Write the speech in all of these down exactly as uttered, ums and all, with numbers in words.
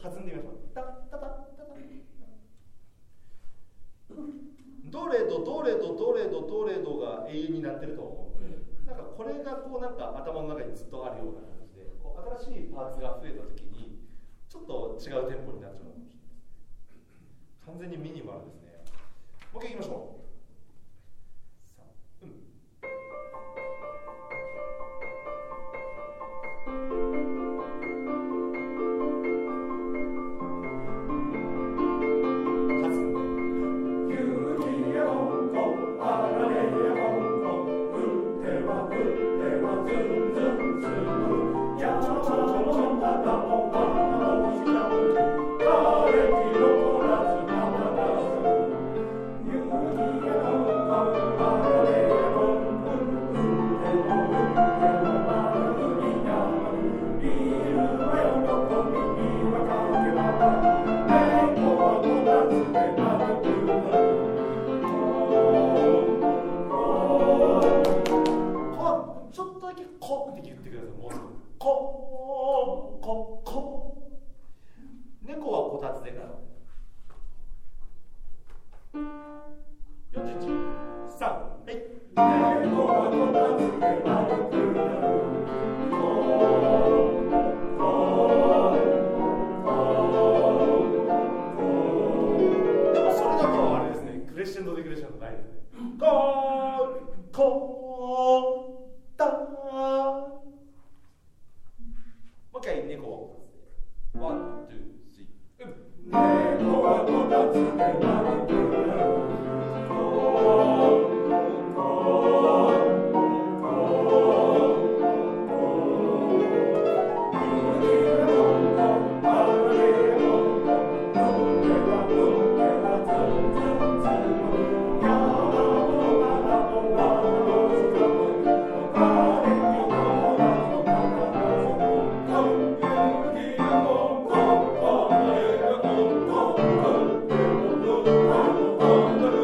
弾んでみましょう。タタタタタ。どれどどれどどれどどれどが永遠になってると思うので、なんかこれがこうなんか頭の中にずっとあるような感じで、こう新しいパーツが増えたときにちょっと違うテンポになっちゃうかもしれないです。完全にミニマルですね。もう一回いきましょう。さあ、うん。猫はこたつでからよんじゅういち、さん、はい。猫はこたつで丸くなる。でもそれだとあれですね、クレッシェンドデクレッシェンドないですね。コーコーター。もう一回猫はこたつで。ワン、ツー、スリー。猫はこたつで丸くなる。コーコーコー。ゆりがこんこん、あれがこんこん。ぶってはぶってはつんつんつん。やまもまだもまだもつかむ。おかれきのなぞかなぞく。ゆりがこんこん、あれがこんこん。ぶってはぶってはつんつんつん。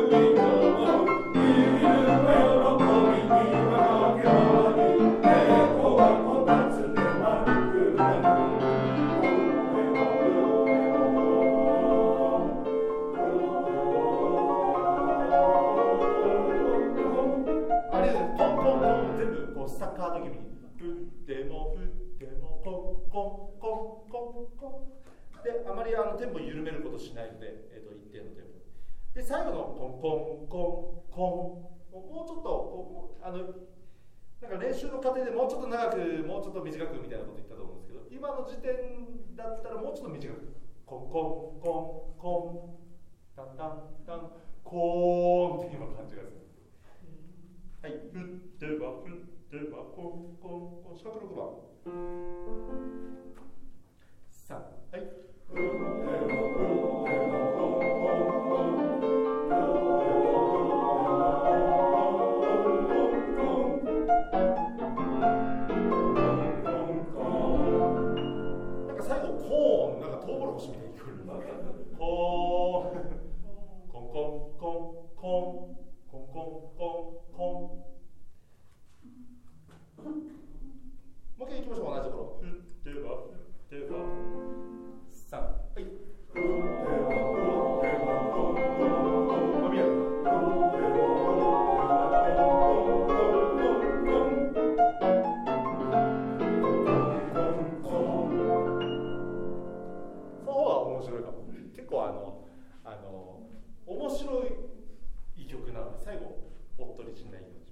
スタッカート気味に振っても振ってもコンコンコンコンコンで、あまりあのテンポ緩めることしないので、えー、と一定のテンポで、最後のコンコンコンコンもうちょっとこうあのなんか練習の過程でもうちょっと長くもうちょっと短くみたいなこと言ったと思うんですけど、今の時点だったらもうちょっと短くコンコンコンコンタンタンタンコーンっていう感じがする。はい、振っては振ってではコンコンコン、四角ろくばんさん、はい。なんか最後コーン、なんかトウモロコシみたいに聞こえる。コーンコンコンコンコンコンコンコンコン。もう一回いきましょう。同じところ。振っては振ってはさん、はい。伸びやか。その方が面白いかも。結構あのあの面白い曲なので、最後おっとりしないように。